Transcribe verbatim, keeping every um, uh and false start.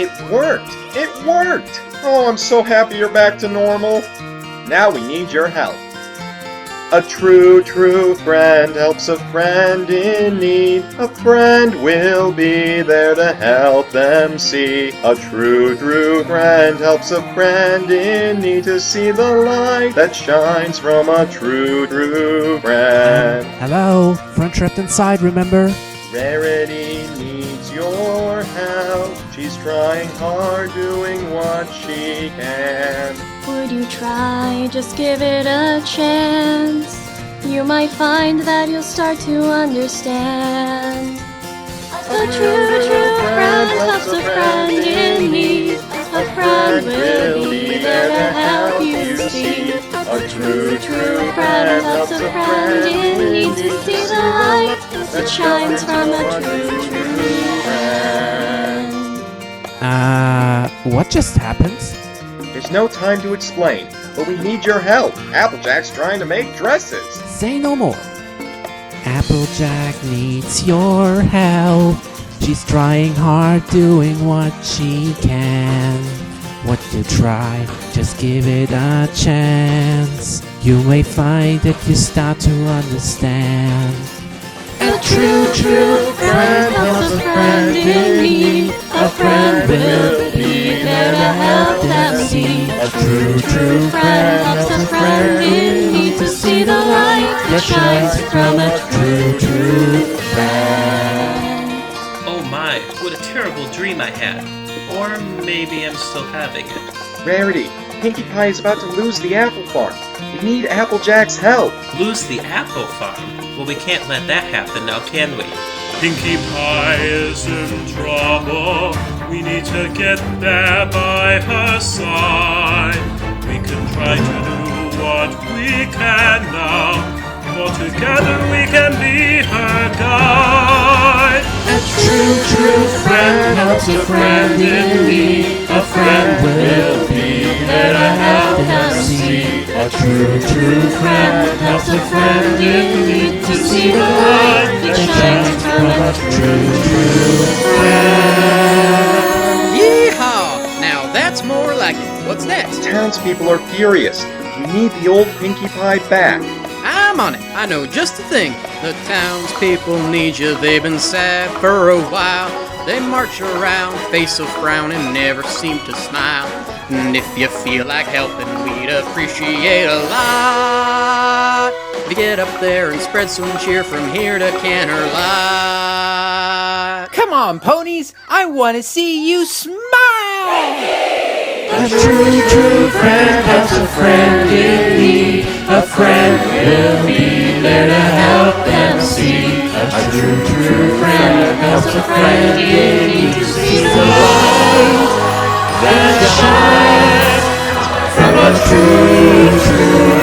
It worked! It worked! Oh, I'm so happy you're back to normal. Now we need your help. A true, true friend helps a friend in need. A friend will be there to help them see. A true, true friend helps a friend in need to see the light that shines from a true, true friend. Hello? Friend trapped inside, remember? Rarity needs your help. She's trying hard, doing what she can. Would you try? Just give it a chance. You might find that you'll start to understand. A true, true friend helps a friend in need. A friend will be there to help you see. A true, true friend helps a friend in need to see the light that shines from a true, true friend. Uh, what just happened? There's no time to explain, but we need your help. Applejack's trying to make dresses. Say no more. Applejack needs your help. She's trying hard, doing what she can. What you try, just give it a chance. You may find that you start to understand. A true, true friend helps a friend in need. A friend will be there to help them see. A true, true friend helps a friend in need to see the light that shines from a true, true friend. Oh my, what a terrible dream I had. Or maybe I'm still having it. Rarity, Pinkie Pie is about to lose the apple farm. We need Applejack's help. Lose the apple farm? Well, we can't let that happen now, can we? Pinkie Pie is in trouble. We need to get there by her side. We can try to do what we can now, for together we can be her guide. A true, true friend helps a friend in need. A friend will be there to help them see. A true, true friend helps a friend in need to see the light that shines from a true, true friend. Yeehaw! Now that's more like it. What's next? Townspeople are furious. We need the old Pinkie Pie back. I'm on it. I know just the thing. The townspeople need you. They've been sad for a while. They march around, face a frown, and never seem to smile. And if you feel like helping, we'd appreciate a lot. To get up there and spread some cheer from here to Canterlot. Come on, ponies! I want to see you smile! A true, true friend helps a friend in need. A friend will be there to help them see. A true, true friend helps a friend in need to see the light that shines from a true, true